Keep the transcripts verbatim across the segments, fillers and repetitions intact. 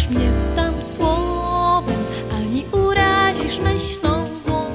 zranisz mnie tam słowem, ani urazisz myślą złą.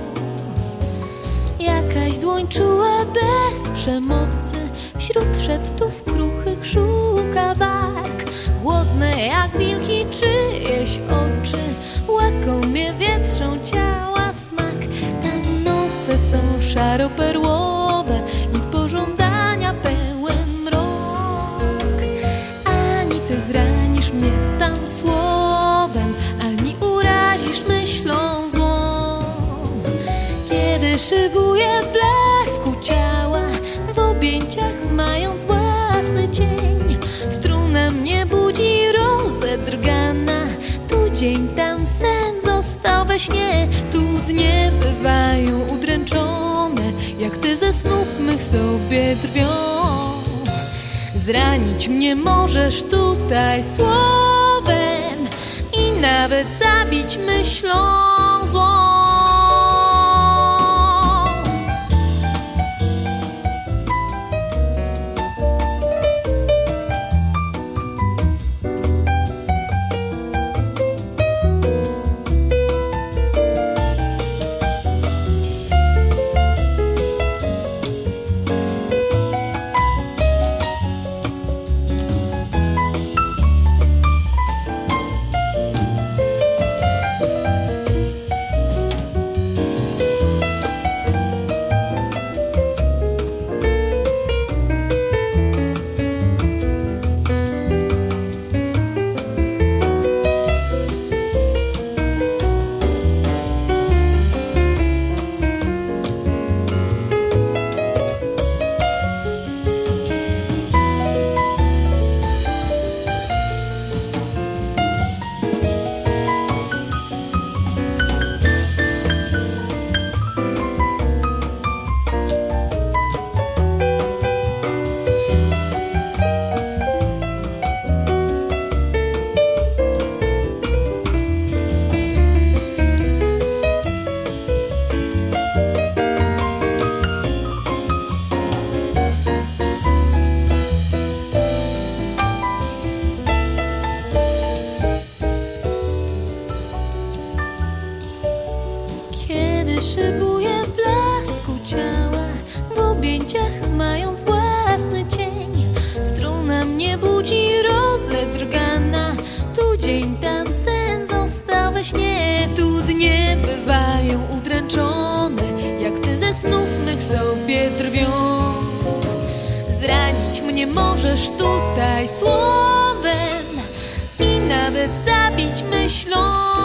Jakaś dłoń czuła bez przemocy, wśród szeptów kruchych szuka warg. Głodne jak wilki czyjeś oczy, łakomie wietrzą ciała smak. Tam noce są szaro-perłowe i pożądania pełen mrok. Ani ty zranisz mnie tam słowem, ani urazisz myślą złą. Kiedy szybuje w blasku ciała, w objęciach mając własny cień, struna mnie budzi rozedrgana. Tu dzień, tam sen został we śnie. Tu dnie bywają udręczone, jak ty ze snów mych sobie drwią. Zranić mnie możesz tutaj słowem i nawet zabić myślą złą. Szybuje w blasku ciała, w objęciach mając własny cień. Struna mnie budzi rozedrgana. Tu dzień, tam sen został we śnie. Tu dnie bywają udręczone, jak ty ze snów mych sobie drwią. Zranić mnie możesz tutaj słowem i nawet zabić myślą